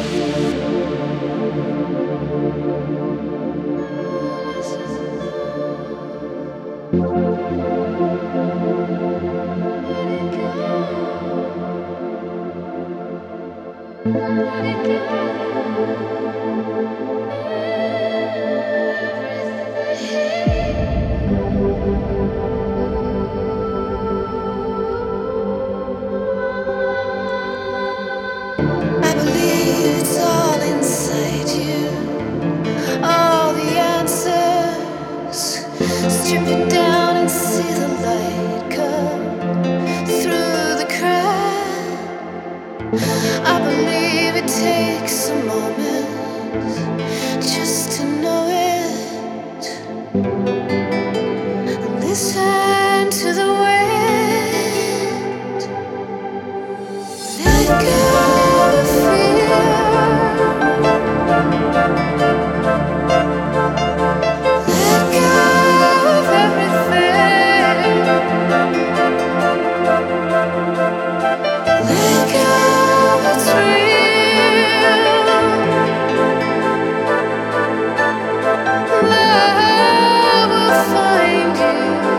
I believe it's all inside you. All the answers. Strip it down and see the light come through the crack. I believe it takes a moment just to know it. Listen to the wind. Let go of fear. Let go of everything. Let go of what's real. Love will find you.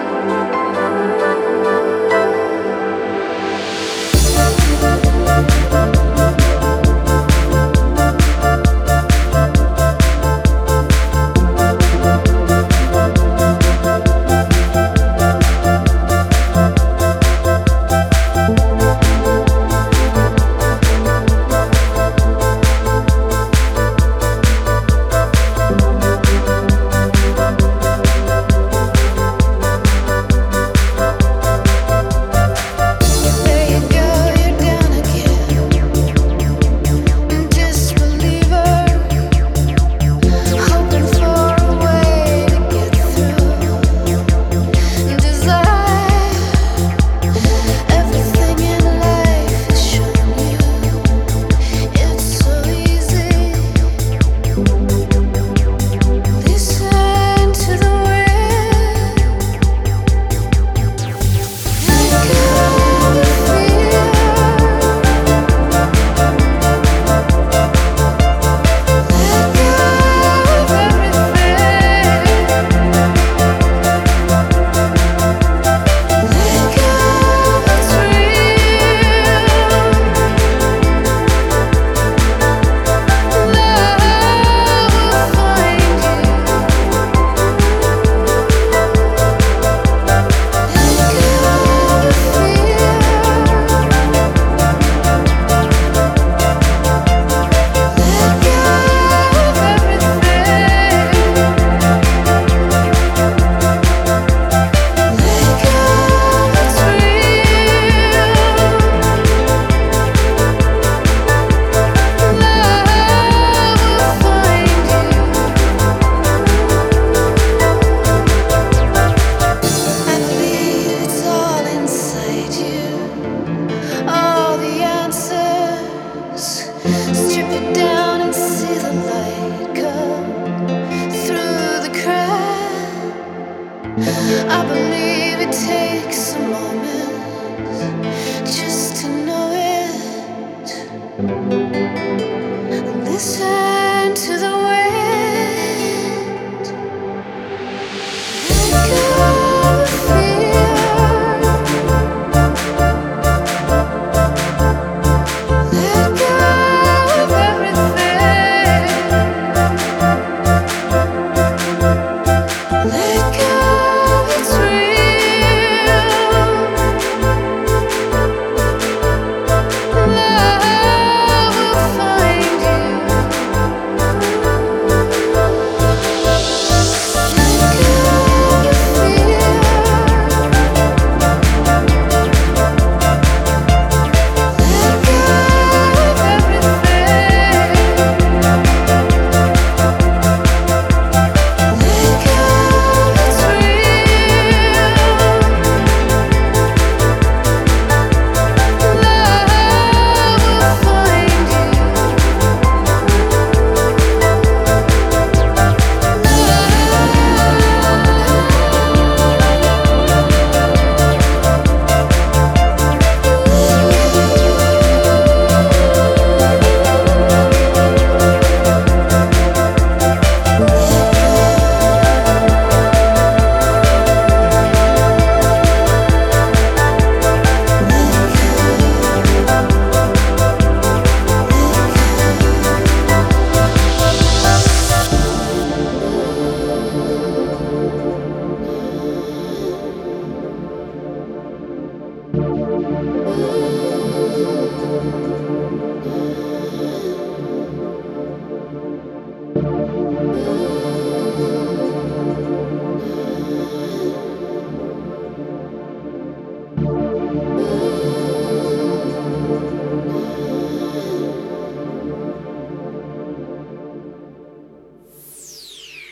There you go, you're down again. Disbeliever, hoping for a way to get through. Desire, everything in life is shown you. It's so easy. Listen to the wind. Let go of fear. Let go of everything. Let go of what's real. Love will find you. Let go of fear. Let go of everything. Let go of what's real. Love will find you. I believe it's all inside you. All the answers. Strip it down and see the light come through the crack. I believe it takes a moment just to know it. Listen to the wind. Let go of fear. Let go of everything. Let go of what's real. Love will find you.